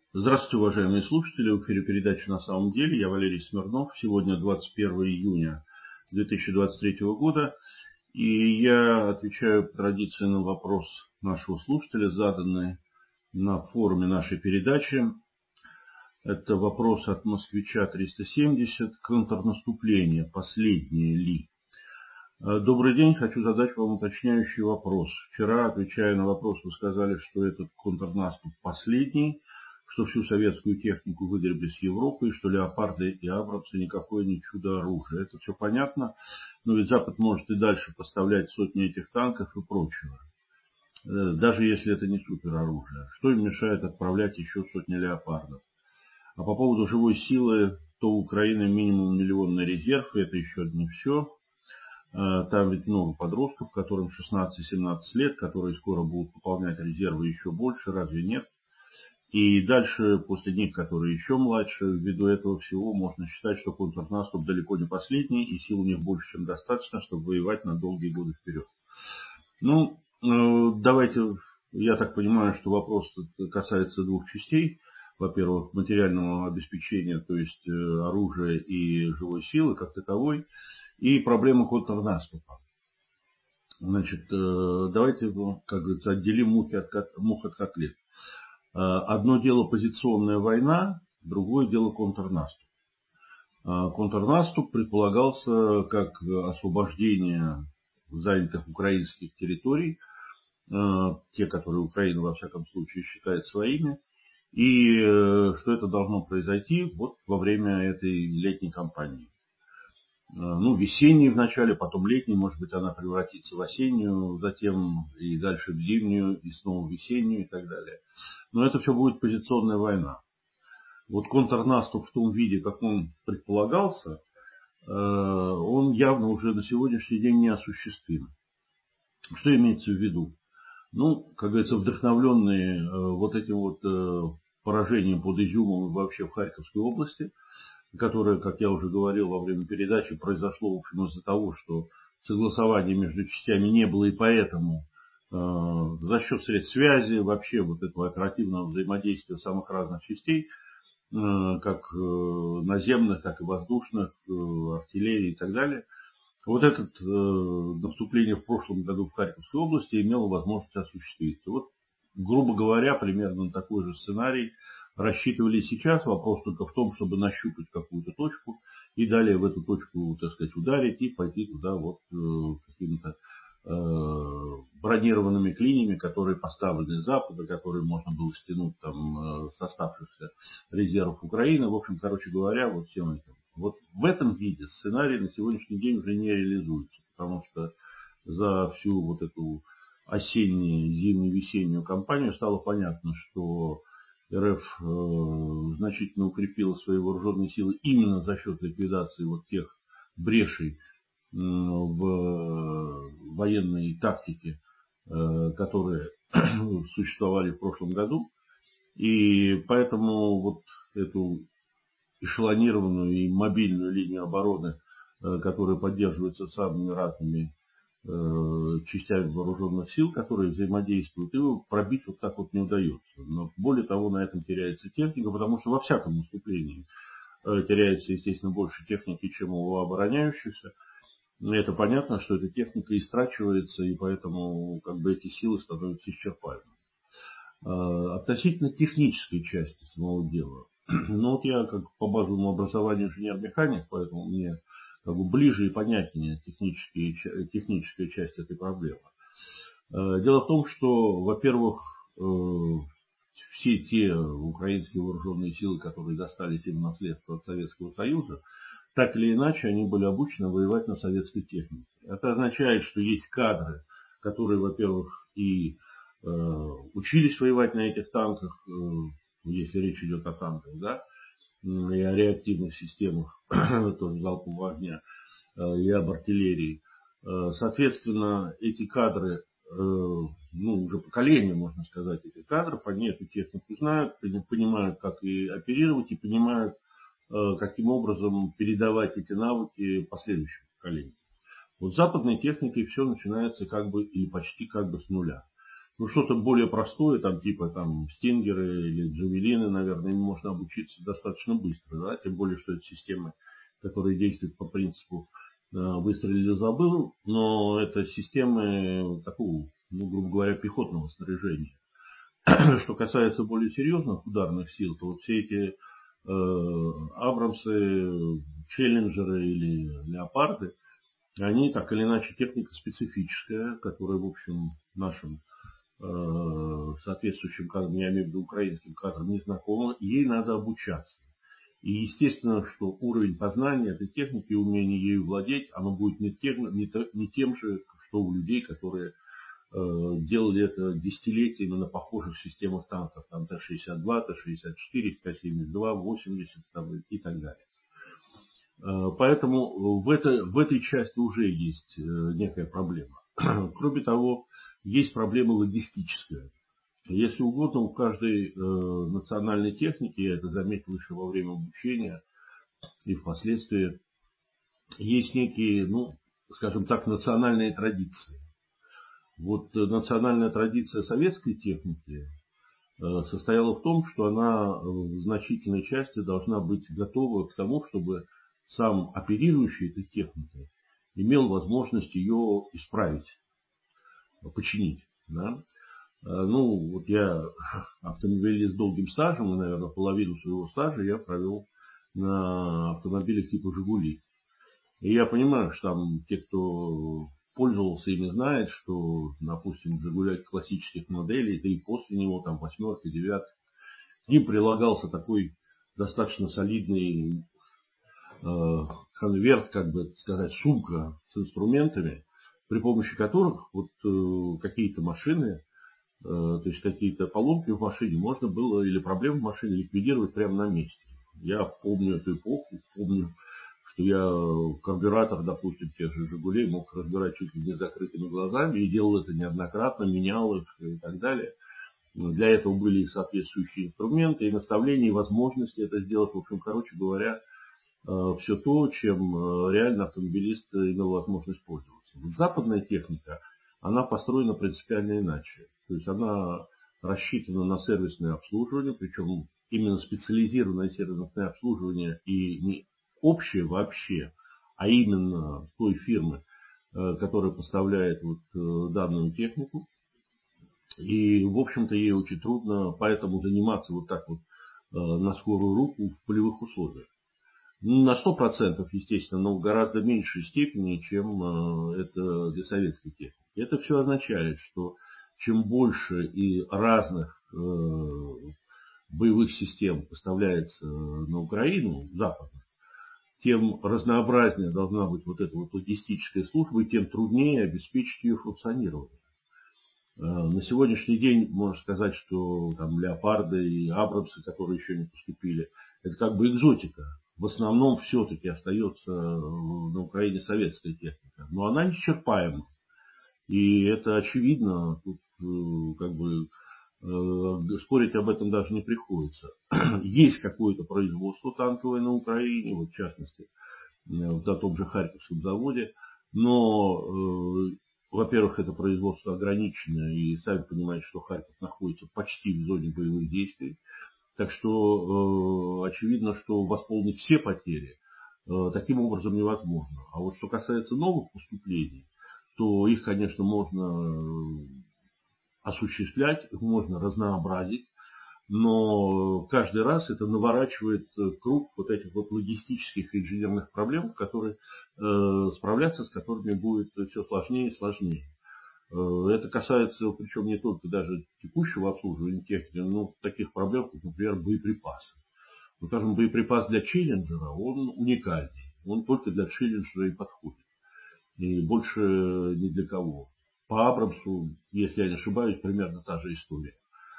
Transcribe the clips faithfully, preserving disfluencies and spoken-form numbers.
Здравствуйте, уважаемые слушатели. В эфире передача «На самом деле». Я Валерий Смирнов. Сегодня двадцать первое июня две тысячи двадцать третьего года. И я отвечаю по традиции на вопрос нашего слушателя, заданный на форуме нашей передачи. Это вопрос от москвича триста семьдесят. Контрнаступление. Последнее ли? Добрый день. Хочу задать вам уточняющий вопрос. Вчера, отвечая на вопрос, вы сказали, что этот контрнаступ последний, что всю советскую технику выгребли с Европы, и что леопарды и абрамсы никакое не чудо-оружие. Это все понятно, но ведь Запад может и дальше поставлять сотни этих танков и прочего, даже если это не супероружие. Что им мешает отправлять еще сотни леопардов? А по поводу живой силы, то у Украины минимум миллионный резерв, и это еще не все. Там ведь много подростков, которым шестнадцать-семнадцать лет, которые скоро будут пополнять резервы еще больше, разве нет? И дальше, после них, которые еще младше, ввиду этого всего, можно считать, что контрнаступ далеко не последний, и сил у них больше, чем достаточно, чтобы воевать на долгие годы вперед. Ну, давайте, я так понимаю, что вопрос касается двух частей. Во-первых, материального обеспечения, то есть оружия и живой силы как таковой, и проблемы контрнаступа. Значит, давайте, как говорится, отделим мух от, мух от котлет. Одно дело позиционная война, другое дело контрнаступ. Контрнаступ предполагался как освобождение занятых украинских территорий, те, которые Украина во всяком случае считает своими, и что это должно произойти вот во время этой летней кампании. Ну, весенней вначале, потом летней, может быть, она превратится в осеннюю, затем и дальше в зимнюю, и снова в весеннюю и так далее. Но это все будет позиционная война. Вот контрнаступ в том виде, как он предполагался, он явно уже на сегодняшний день неосуществим. Что имеется в виду? Ну, как говорится, вдохновленные вот этим вот поражением под Изюмом и вообще в Харьковской области, которое, как я уже говорил во время передачи, произошло, в общем, из-за того, что согласования между частями не было, и поэтому э, за счет средств связи, вообще вот этого оперативного взаимодействия самых разных частей, э, как э, наземных, так и воздушных, э, артиллерии и так далее, вот это э, наступление в прошлом году в Харьковской области имело возможность осуществиться. Вот, грубо говоря, примерно такой же сценарий рассчитывали сейчас. Вопрос только в том, чтобы нащупать какую-то точку и далее в эту точку, так сказать, ударить и пойти туда вот э, какими-то э, бронированными клиньями, которые поставлены с запада, которые можно было стянуть там э, с оставшихся резервов Украины. В общем, короче говоря, вот всем этим. Вот в этом виде сценарий на сегодняшний день уже не реализуется, потому что за всю вот эту осеннюю, зимнюю, весеннюю кампанию стало понятно, что РФ э, значительно укрепила свои вооруженные силы именно за счет ликвидации вот тех брешей э, в военной тактике, э, которые существовали в прошлом году. И поэтому вот эту эшелонированную и мобильную линию обороны, э, которая поддерживается самыми разными частями вооруженных сил, которые взаимодействуют, его пробить вот так вот не удается. Но более того, на этом теряется техника, потому что во всяком наступлении теряется, естественно, больше техники, чем у обороняющихся. И это понятно, что эта техника истрачивается, и поэтому как бы эти силы становятся исчерпаемыми. Относительно технической части самого дела. Ну вот я как по базовому образованию инженер-механик, поэтому мне как бы ближе и понятнее техническая часть этой проблемы. Дело в том, что, во-первых, все те украинские вооруженные силы, которые достались им в наследство от Советского Союза, так или иначе они были обучены воевать на советской технике. Это означает, что есть кадры, которые, во-первых, и э, учились воевать на этих танках, э, если речь идет о танках, да, и о реактивных системах тоже залпового огня, и об артиллерии. Соответственно, эти кадры, ну, уже поколение, можно сказать, этих кадров, они эту технику знают, понимают, как и оперировать, и понимают, каким образом передавать эти навыки последующим поколениям. Вот с западной техникой все начинается как бы или почти как бы с нуля. Ну, что-то более простое, там, типа там стингеры или джавелины, наверное, им можно обучиться достаточно быстро, да, тем более, что это системы, которые действуют по принципу э, выстрелил, забыл, но это системы такого, ну, грубо говоря, пехотного снаряжения. Что касается более серьезных ударных сил, то вот все эти э, Абрамсы, Челленджеры или Леопарды, они так или иначе техника специфическая, которая, в общем, нашим э, соответствующим кадрам, я имею в виду украинским кадрам, не знакома, ей надо обучаться. И естественно, что уровень познания этой техники и умения ею владеть, оно будет не тем, не, то, не тем же, что у людей, которые э, делали это десятилетиями на похожих системах танков, там Т шестьдесят два, Т шестьдесят четыре, Т семьдесят два, восемьдесят там, и так далее. Э, поэтому в, это, в этой части уже есть э, некая проблема. Кроме того, есть проблема логистическая. Если угодно, у каждой э, национальной техники, я это заметил еще во время обучения и впоследствии, есть некие, ну, скажем так, национальные традиции. Вот э, национальная традиция советской техники э, состояла в том, что она в значительной части должна быть готова к тому, чтобы сам оперирующий этой техникой имел возможность ее исправить, починить. Да? Ну, вот я автомобилист с долгим стажем, и, наверное, половину своего стажа я провел на автомобилях типа «Жигули». И я понимаю, что там те, кто пользовался ими, знают, что, допустим, в «Жигулях» классических моделей, да и после него, там, восьмерка, девятка, к ним прилагался такой достаточно солидный э, конверт, как бы сказать, сумка с инструментами, при помощи которых вот э, какие-то машины, то есть какие-то поломки в машине можно было или проблемы в машине ликвидировать прямо на месте. Я помню эту эпоху, помню, что я карбюратор, допустим, тех же «Жигулей» мог разбирать чуть ли не с закрытыми глазами и делал это неоднократно, менял их и так далее. Для этого были и соответствующие инструменты, и наставления, и возможности это сделать. В общем, короче говоря, все то, чем реально автомобилист имел возможность пользоваться. Вот западная техника, она построена принципиально иначе. То есть она рассчитана на сервисное обслуживание, причем именно специализированное сервисное обслуживание и не общее вообще, а именно той фирмы, которая поставляет вот данную технику. И, в общем-то, ей очень трудно поэтому заниматься вот так вот на скорую руку в полевых условиях. Не на сто процентов, естественно, но в гораздо меньшей степени, чем это для советской техники. Это все означает, что чем больше и разных боевых систем поставляется на Украину, западных, тем разнообразнее должна быть вот эта вот логистическая служба, и тем труднее обеспечить ее функционирование. На сегодняшний день можно сказать, что там леопарды и абрамсы, которые еще не поступили, это как бы экзотика. В основном все-таки остается на Украине советская техника. Но она неисчерпаема. И это очевидно. Тут как бы спорить об этом даже не приходится. Есть какое-то производство танковое на Украине, вот в частности, на том же Харьковском заводе. Но во-первых, это производство ограничено, и сами понимаете, что Харьков находится почти в зоне боевых действий. Так что э, очевидно, что восполнить все потери э, таким образом невозможно. А вот что касается новых поступлений, то их, конечно, можно осуществлять, их можно разнообразить, но каждый раз это наворачивает круг вот этих вот логистических и инженерных проблем, которые, э, справляться с которыми будет все сложнее и сложнее. Э, это касается, причем не только даже текущего обслуживания техники, но таких проблем, как, например, боеприпасы. Ну, скажем, боеприпас для Челленджера, он уникальный. Он только для Челленджера и подходит. И больше ни для кого. По Абрамсу, если я не ошибаюсь, примерно та же история.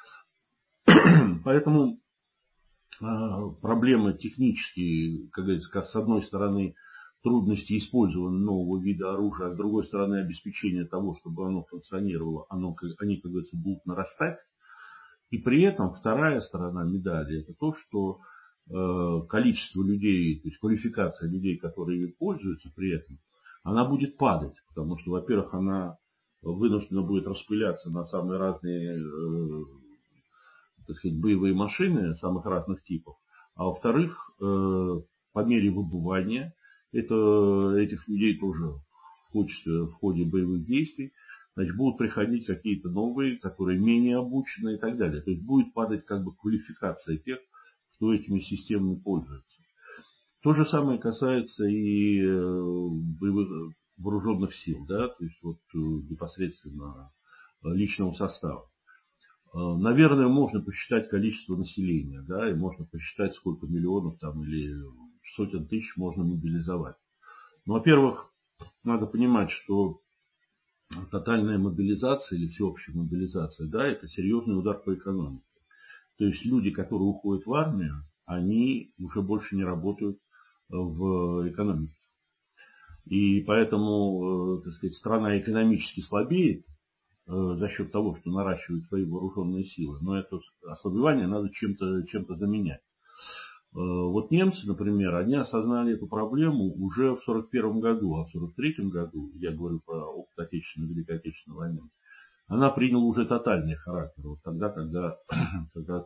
Поэтому проблемы технические, как говорится, как с одной стороны трудности использования нового вида оружия, а с другой стороны обеспечения того, чтобы оно функционировало, оно, они, как говорится, будут нарастать. И при этом вторая сторона медали — это то, что э, количество людей, то есть квалификация людей, которые ей пользуются при этом, она будет падать. Потому что, во-первых, она вынуждена будет распыляться на самые разные, так сказать, боевые машины самых разных типов. А во-вторых, по мере выбывания это, этих людей тоже хочется в ходе боевых действий, значит, будут приходить какие-то новые, которые менее обучены и так далее. То есть будет падать как бы квалификация тех, кто этими системами пользуется. То же самое касается и боевых, вооруженных сил, да, то есть вот непосредственно личного состава. Наверное, можно посчитать количество населения, да, и можно посчитать, сколько миллионов там или сотен тысяч можно мобилизовать. Ну, во-первых, надо понимать, что тотальная мобилизация или всеобщая мобилизация, да, это серьезный удар по экономике. То есть люди, которые уходят в армию, они уже больше не работают в экономике. И поэтому, так сказать, страна экономически слабеет за счет того, что наращивает свои вооруженные силы. Но это ослабевание надо чем-то чем-то заменять. Вот немцы, например, они осознали эту проблему уже в сорок первом году, а в сорок третьем году, я говорю про опыт Отечественной и Великой Отечественной войны, она приняла уже тотальный характер. Вот тогда, когда как раз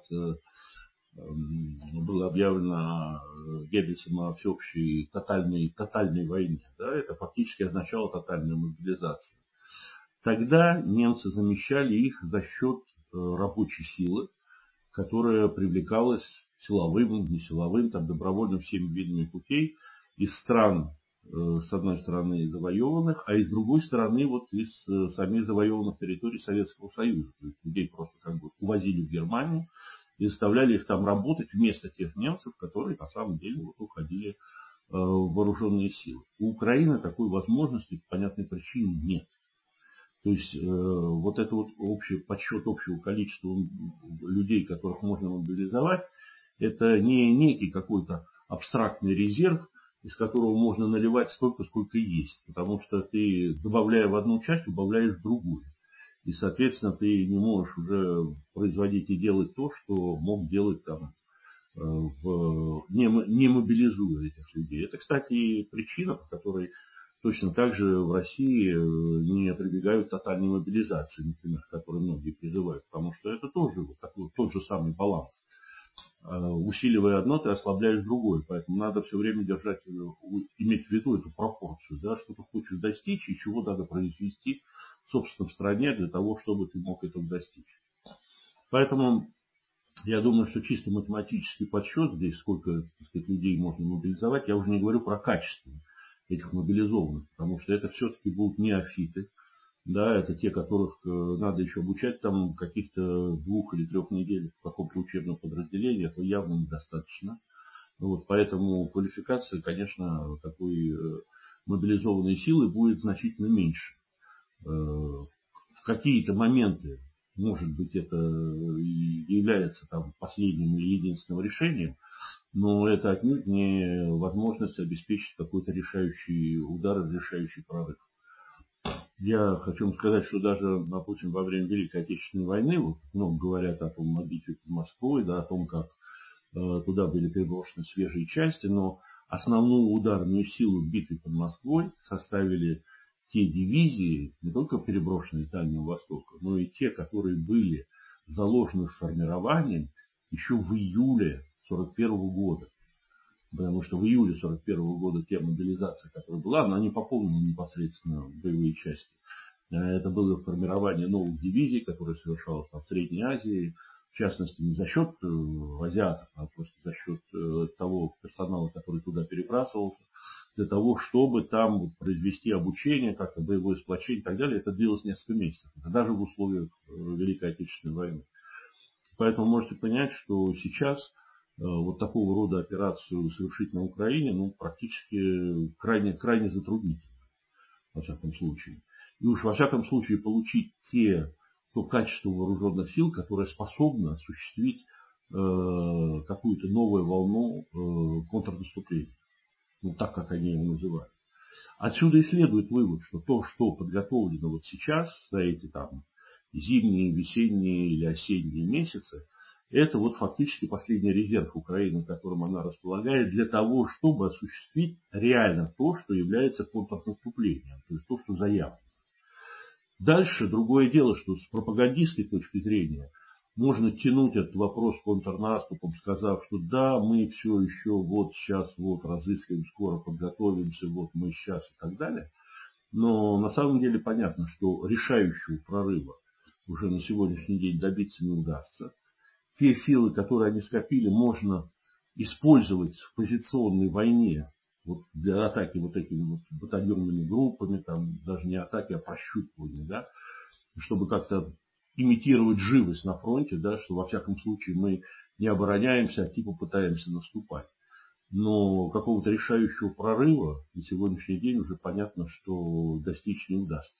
было объявлено Геббельсом о всеобщей тотальной, тотальной войне, да, это фактически означало тотальную мобилизацию. Тогда немцы замещали их за счет рабочей силы, которая привлекалась силовым, несиловым, там, добровольным всеми видами путей из стран, с одной стороны, завоеванных, а с другой стороны, вот из самих завоеванных территорий Советского Союза. То есть людей просто как бы увозили в Германию и заставляли их там работать вместо тех немцев, которые на самом деле вот уходили в вооруженные силы. У Украины такой возможности по понятной причине нет. То есть э, вот это вот общий подсчет общего количества людей, которых можно мобилизовать, это не некий какой-то абстрактный резерв, из которого можно наливать столько, сколько есть. Потому что ты, добавляя в одну часть, убавляешь в другую. И, соответственно, ты не можешь уже производить и делать то, что мог делать там, э, в, не, не мобилизуя этих людей. Это, кстати, причина, по которой точно так же в России не прибегают к тотальной мобилизации, например, к которой многие призывают, потому что это тоже вот такой, тот же самый баланс. Усиливая одно, ты ослабляешь другое, поэтому надо все время держать, иметь в виду эту пропорцию, да, что ты хочешь достичь и чего надо произвести в собственной стране для того, чтобы ты мог этого достичь. Поэтому я думаю, что чисто математический подсчет здесь, сколько, так сказать, людей можно мобилизовать, я уже не говорю про качество этих мобилизованных, потому что это все-таки будут неофиты, да, это те, которых надо еще обучать там каких-то двух или трех недель в каком-то учебном подразделении, это явно недостаточно. Вот, поэтому квалификация, конечно, такой мобилизованной силы будет значительно меньше. В какие-то моменты, может быть, это и является там последним или единственным решением, но это отнюдь не возможность обеспечить какой-то решающий удар, решающий прорыв. Я хочу вам сказать, что даже, допустим, во время Великой Отечественной войны, вот, много говорят о том, о битве под Москвой, да, о том, как э, туда были переброшены свежие части, но основную ударную силу в битве под Москвой составили те дивизии, не только переброшенные Дальнего Востока, но и те, которые были заложены в формировании еще в июле сорок первого года. Потому что в июле сорок первого года те мобилизации, которая была, она не пополнила непосредственно боевые части. Это было формирование новых дивизий, которые совершалось там в Средней Азии, в частности, не за счет азиатов, а просто за счет того персонала, который туда перебрасывался, для того, чтобы там произвести обучение, как-то боевое сплочение и так далее. Это длилось несколько месяцев, даже в условиях Великой Отечественной войны. Поэтому можете понять, что сейчас вот такого рода операцию совершить на Украине, ну, практически крайне, крайне затруднительно, во всяком случае. И уж во всяком случае получить те, то качество вооруженных сил, которое способно осуществить э, какую-то новую волну э, контрнаступления. Ну, так, как они его называют. Отсюда и следует вывод, что то, что подготовлено вот сейчас, за эти там зимние, весенние или осенние месяцы, это вот фактически последний резерв Украины, которым она располагает, для того, чтобы осуществить реально то, что является контрнаступлением, то есть то, что заявлено. Дальше другое дело, что с пропагандистской точки зрения можно тянуть этот вопрос контрнаступом, сказав, что да, мы все еще вот сейчас вот разыскиваем, скоро подготовимся, вот мы сейчас и так далее. Но на самом деле понятно, что решающего прорыва уже на сегодняшний день добиться не удастся. Те силы, которые они скопили, можно использовать в позиционной войне вот для атаки вот этими вот батальонными группами, там даже не атаки, а прощупывания, да, чтобы как-то имитировать живость на фронте, да, что во всяком случае мы не обороняемся, а типа пытаемся наступать. Но какого-то решающего прорыва на сегодняшний день уже понятно, что достичь не удастся.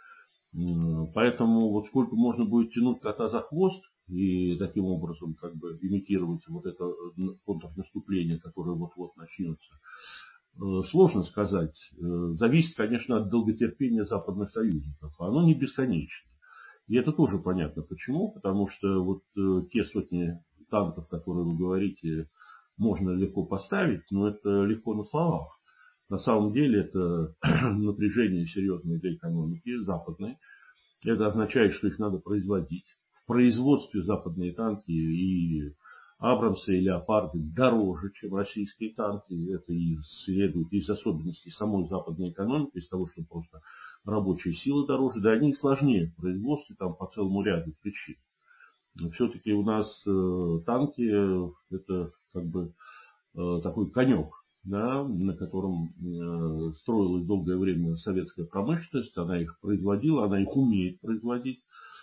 Поэтому вот сколько можно будет тянуть кота за хвост и таким образом как бы имитировать вот это контрнаступление, которое вот-вот начнется, сложно сказать. Зависит, конечно, от долготерпения западных союзников. Оно не бесконечно. И это тоже понятно. Почему? Потому что вот те сотни танков, которые вы говорите, можно легко поставить, но это легко на словах. На самом деле это напряжение серьезное для экономики западной. Это означает, что их надо производить. В производстве западные танки и Абрамсы и Леопарды дороже, чем российские танки. Это и следует из особенностей самой западной экономики, из того, что просто рабочая сила дороже. Да они и сложнее в производстве там, по целому ряду причин. Но все-таки у нас э, танки это как бы э, такой конек, да, на котором э, строилась долгое время советская промышленность. Она их производила, она их умеет производить.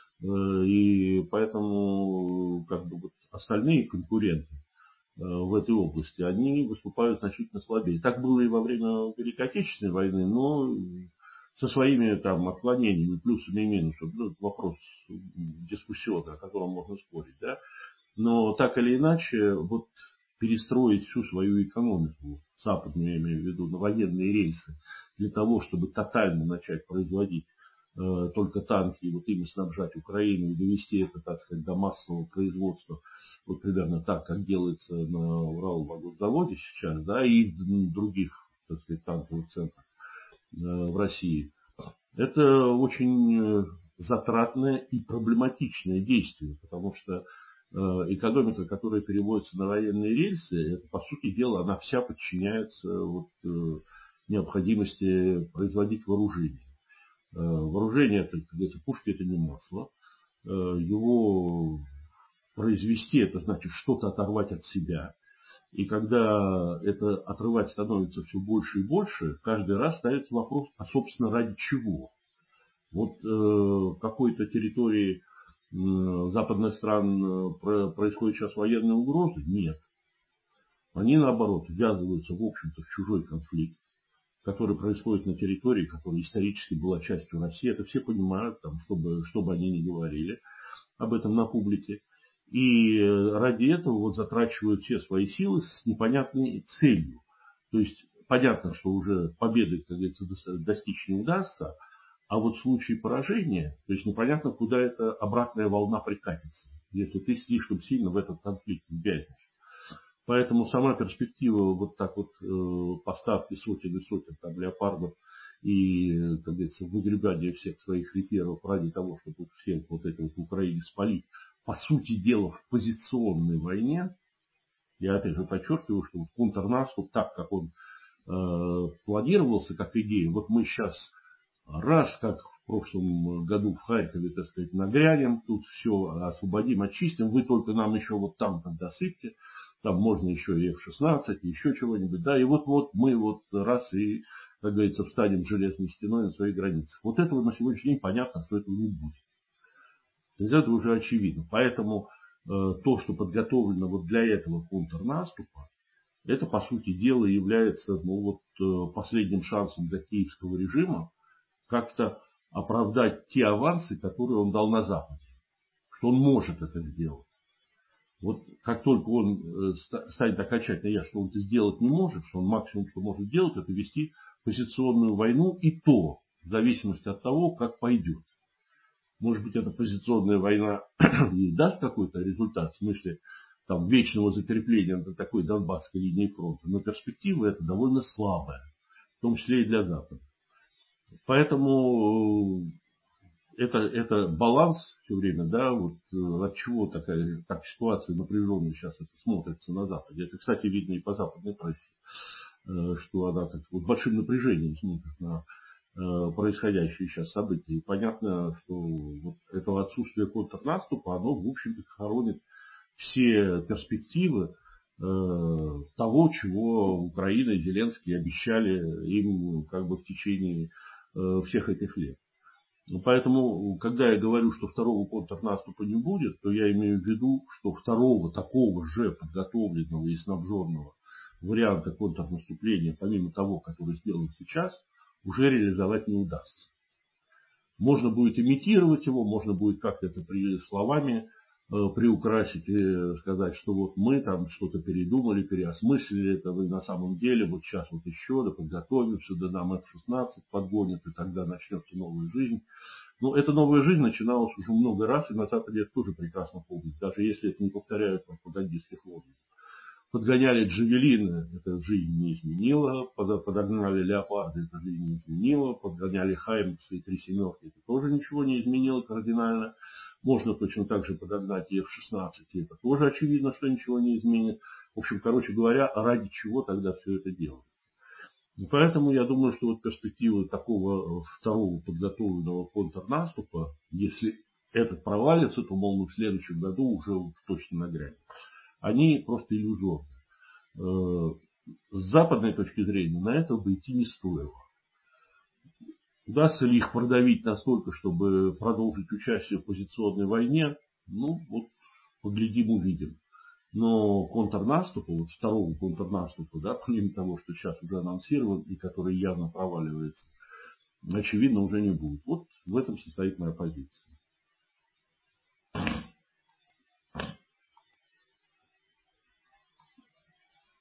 И поэтому как бы, вот, остальные конкуренты в этой области, они выступают значительно слабее. Так было и во время Великой Отечественной войны, но со своими там отклонениями, плюсами и минусами. Ну, вопрос дискуссионный, о котором можно спорить. Да? Но так или иначе, вот перестроить всю свою экономику, западную я имею в виду, на военные рельсы, для того, чтобы тотально начать производить только танки, и вот ими снабжать Украину и довести это, так сказать, до массового производства, вот примерно так, как делается на Уралвагонзаводе сейчас, да, и других, так сказать, танковых центрах в России. Это очень затратное и проблематичное действие, потому что экономика, которая переводится на военные рельсы, это, по сути дела, она вся подчиняется вот, необходимости производить вооружение. Вооружение, это, как говорится, пушки это не масло. Его произвести, это значит что-то оторвать от себя. И когда это отрывать становится все больше и больше, каждый раз ставится вопрос, а собственно ради чего? Вот э, какой-то территории э, западных стран э, происходит сейчас военная угроза? Нет. Они наоборот ввязываются в общем-то в чужой конфликт, который происходит на территории, которая исторически была частью России. Это все понимают, там, чтобы, чтобы они ни говорили об этом на публике. И ради этого вот затрачивают все свои силы с непонятной целью. То есть понятно, что уже победы, как говорится, достичь не удастся, а вот в случае поражения, то есть непонятно, куда эта обратная волна прикатится, если ты слишком сильно в этот конфликт ввязнешь. Поэтому сама перспектива вот так вот э, поставки сотен и сотен там леопардов и, как говорится, выгребания всех своих резервов ради того, чтобы всех вот это вот в Украине спалить, по сути дела в позиционной войне, я опять же подчеркиваю, что вот контрнаступ, так как он э, планировался как идея, вот мы сейчас раз, как в прошлом году в Харькове, так сказать, нагрянем, тут все освободим, очистим, вы только нам еще вот там там досыпьте. Там можно еще и эф шестнадцать, и еще чего-нибудь. Да, и вот-вот мы вот раз и, как говорится, встанем железной стеной на своих границах. Вот этого на сегодняшний день понятно, что этого не будет. То есть это уже очевидно. Поэтому э, то, что подготовлено вот для этого контрнаступа, это, по сути дела, является ну, вот, э, последним шансом для киевского режима как-то оправдать те авансы, которые он дал на Западе. Что он может это сделать. Вот как только он станет окончательно ясно, что он это сделать не может, что он максимум, что может делать, это вести позиционную войну, и то в зависимости от того, как пойдет. Может быть, эта позиционная война и даст какой-то результат, в смысле там, вечного закрепления на такой Донбасской линии фронта, но перспектива это довольно слабая, в том числе и для Запада. Поэтому это, это баланс все время, да, вот от чего такая так ситуация напряженная сейчас это смотрится на Западе. Это, кстати, видно и по западной прессе, что она так вот большим напряжением смотрит на происходящие сейчас события. И понятно, что вот это отсутствие контрнаступа, оно, в общем-то, хоронит все перспективы того, чего Украина и Зеленский обещали им как бы в течение всех этих лет. Поэтому, когда я говорю, что второго контрнаступа не будет, то я имею в виду, что второго такого же подготовленного и снабженного варианта контрнаступления, помимо того, который сделан сейчас, уже реализовать не удастся. Можно будет имитировать его, можно будет как-то это при словами э, приукрасить и сказать, что вот мы там что-то передумали, переосмыслили это, вы на самом деле вот сейчас вот еще, да подготовимся, да нам эф шестнадцать подгонят, и тогда начнется новая жизнь. Но эта новая жизнь начиналась уже много раз, и на Западе это тоже прекрасно помнят, даже если это не повторяют пропагандистских лозунгов. Подгоняли джавелины, это жизнь не изменило. Подогнали леопарды, это жизнь не изменило. Подгоняли хаймерсы и три семерки, это тоже ничего не изменило кардинально. Можно точно так же подогнать и эф шестнадцать, и это тоже очевидно, что ничего не изменит. В общем, короче говоря, ради чего тогда все это делается. И поэтому я думаю, что вот перспективы такого второго подготовленного контрнаступа, если этот провалится, то, мол, в следующем году уже точно нагрянет. Они просто иллюзорны. С западной точки зрения на это бы идти не стоило. Удастся ли их продавить настолько, чтобы продолжить участие в позиционной войне? Ну, вот поглядим, увидим. Но контрнаступа, вот второго контрнаступа, да, помимо того, что сейчас уже анонсирован и который явно проваливается, очевидно, уже не будет. Вот в этом состоит моя позиция.